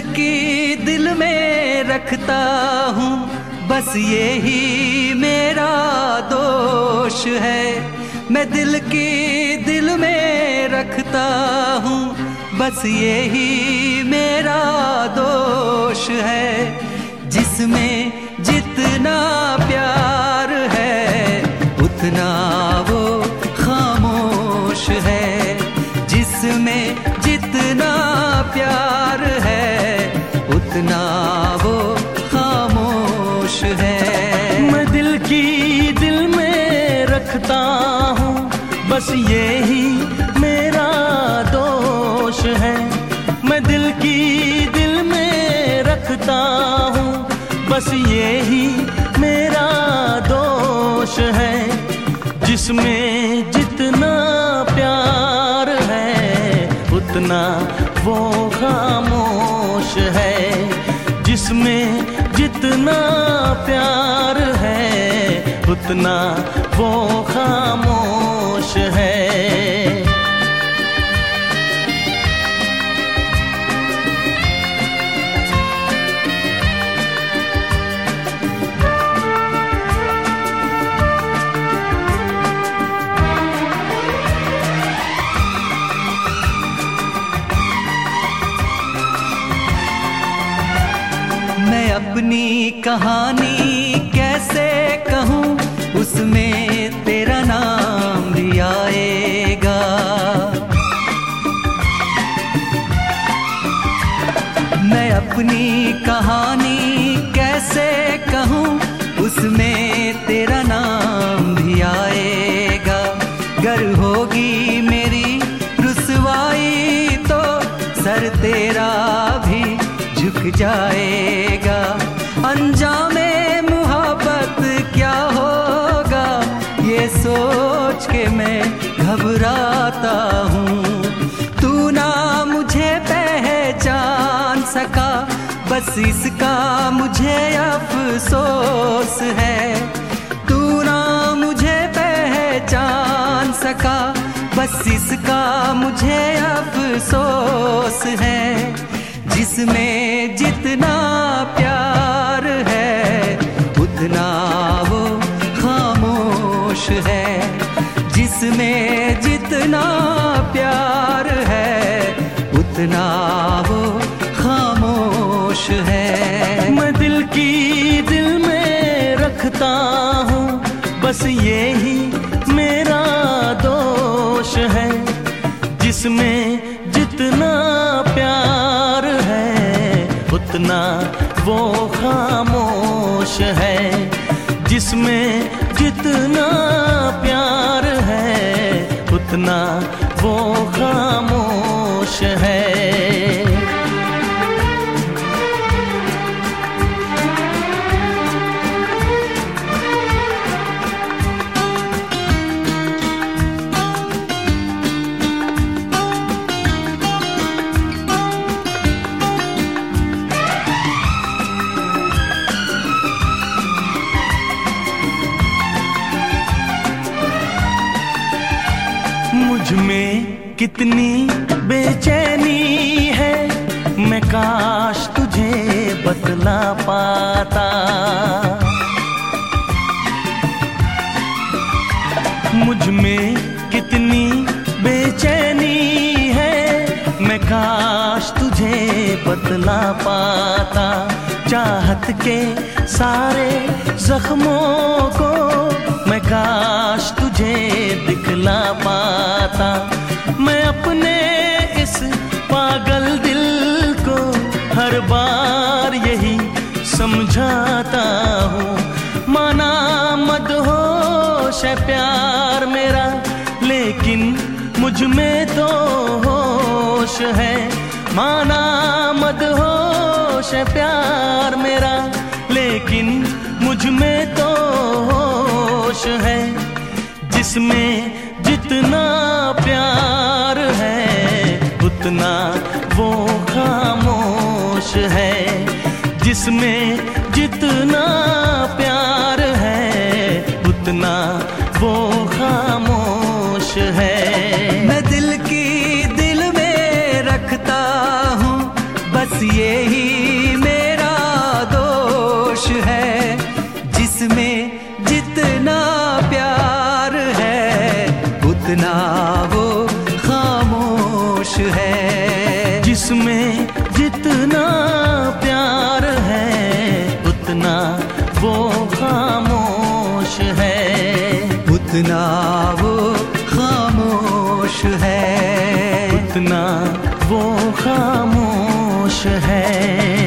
की दिल में रखता हूँ, बस यही मेरा दोष है। मैं दिल की दिल में रखता हूँ, बस यही मेरा दोष है। जिसमें जितना प्यार है उतना वो खामोश है। जिसमें जितना प्यार है उतना वो खामोश है। मैं दिल की दिल में रखता हूँ, बस यही मेरा दोष है। मैं दिल की दिल में रखता हूँ, बस यही मेरा दोष है। जिसमें जितना प्यार है उतना वो खामोश है। जिसमें जितना प्यार है उतना वो खामोश है। मैं अपनी कहानी कैसे कहूँ, उसमें तेरा नाम भी आएगा। मैं अपनी कहानी कैसे कहूँ, उसमें तेरा नाम भी आएगा। गर होगी मेरी रुसवाई तो सर तेरा भी झुक जाएगा। अंजामे मुहब्बत क्या होगा, ये सोच के मैं घबराता हूँ। तू ना मुझे पहचान सका, बस इसका मुझे अफसोस है। तू ना मुझे पहचान सका, बस इसका मुझे अफसोस है। जिसमें जितना प्यार है उतना वो खामोश है। जिसमें जितना प्यार है उतना वो खामोश है। मैं दिल की दिल में रखता हूँ, बस यही मेरा दोष है। जिसमें जितना प्यार है उतना वो खामोश है। जिसमें जितना प्यार है उतना वो खामोश है। मुझ में कितनी बेचैनी है, मैं काश तुझे बतला पाता। मुझ में कितनी बेचैनी है, मैं काश तुझे बतला पाता। चाहत के सारे जख्मों को मैं काश तुझे दिखला पाता। मैं अपने इस पागल दिल को हर बार यही समझाता हूँ। माना मदहोश है प्यार मेरा, लेकिन मुझ में तो होश है। माना मदहोश है प्यार मेरा, लेकिन मुझ में तो होश है। जिसमें जितना प्यार है उतना वो खामोश है। जिसमें जितना प्यार है उतना वो खामोश है। मैं दिल की दिल में रखता हूँ, बस यही उतना वो खामोश है। जिसमें जितना प्यार है उतना वो खामोश है, उतना वो खामोश है, उतना वो खामोश है।